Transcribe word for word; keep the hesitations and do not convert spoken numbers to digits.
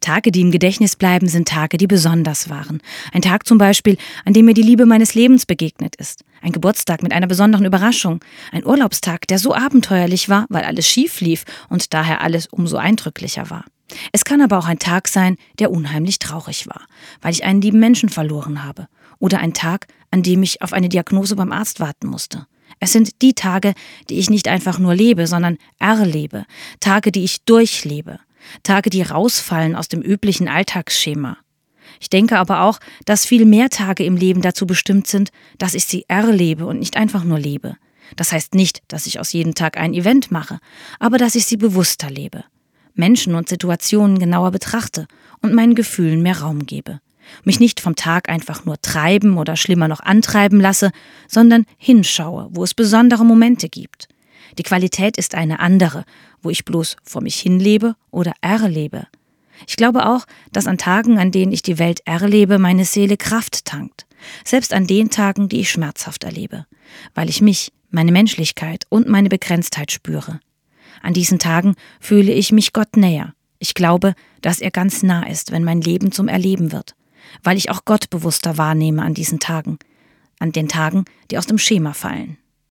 Tage, die im Gedächtnis bleiben, sind Tage, die besonders waren. Ein Tag zum Beispiel, an dem mir die Liebe meines Lebens begegnet ist. Ein Geburtstag mit einer besonderen Überraschung. Ein Urlaubstag, der so abenteuerlich war, weil alles schief lief und daher alles umso eindrücklicher war. Es kann aber auch ein Tag sein, der unheimlich traurig war, weil ich einen lieben Menschen verloren habe. Oder ein Tag, an dem ich auf eine Diagnose beim Arzt warten musste. Es sind die Tage, die ich nicht einfach nur lebe, sondern erlebe. Tage, die ich durchlebe. Tage, die rausfallen aus dem üblichen Alltagsschema. Ich denke aber auch, dass viel mehr Tage im Leben dazu bestimmt sind, dass ich sie erlebe und nicht einfach nur lebe. Das heißt nicht, dass ich aus jedem Tag ein Event mache, aber dass ich sie bewusster lebe. Menschen und Situationen genauer betrachte und meinen Gefühlen mehr Raum gebe. Mich nicht vom Tag einfach nur treiben oder schlimmer noch antreiben lasse, sondern hinschaue, wo es besondere Momente gibt. Die Qualität ist eine andere, wo ich bloß vor mich hinlebe oder erlebe. Ich glaube auch, dass an Tagen, an denen ich die Welt erlebe, meine Seele Kraft tankt. Selbst an den Tagen, die ich schmerzhaft erlebe. Weil ich mich, meine Menschlichkeit und meine Begrenztheit spüre. An diesen Tagen fühle ich mich Gott näher. Ich glaube, dass er ganz nah ist, wenn mein Leben zum Erleben wird. Weil ich auch Gott bewusster wahrnehme an diesen Tagen. An den Tagen, die aus dem Schema fallen.